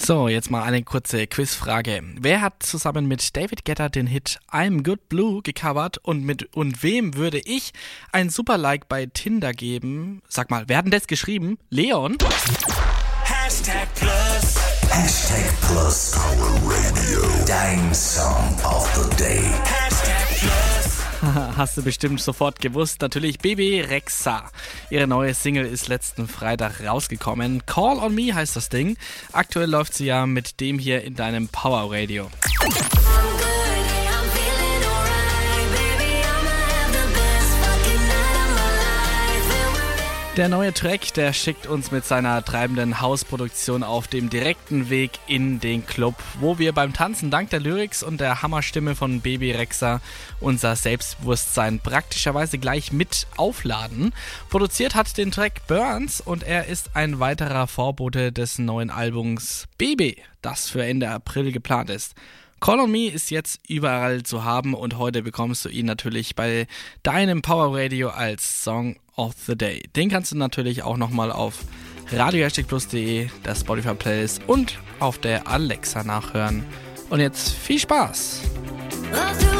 So, jetzt mal eine kurze Quizfrage. Wer hat zusammen mit David Guetta den Hit I'm Good Blue gecovert und wem würde ich ein Super-Like bei Tinder geben? Sag mal, wer hat denn das geschrieben? Leon? #Plus Power Radio. Dein Song of the Day. Hast du bestimmt sofort gewusst. Natürlich Bebe Rexha. Ihre neue Single ist letzten Freitag rausgekommen. Call on Me heißt das Ding. Aktuell läuft sie ja mit dem hier in deinem Power Radio. Der neue Track, der schickt uns mit seiner treibenden Hausproduktion auf dem direkten Weg in den Club, wo wir beim Tanzen dank der Lyrics und der Hammerstimme von Bebe Rexha unser Selbstbewusstsein praktischerweise gleich mit aufladen. Produziert hat den Track Burns und er ist ein weiterer Vorbote des neuen Albums Bebe, das für Ende April geplant ist. Call on Me ist jetzt überall zu haben und heute bekommst du ihn natürlich bei deinem Power Radio als Song of the Day. Den kannst du natürlich auch nochmal auf radio-plus.de, der Spotify Playlist und auf der Alexa nachhören. Und jetzt viel Spaß!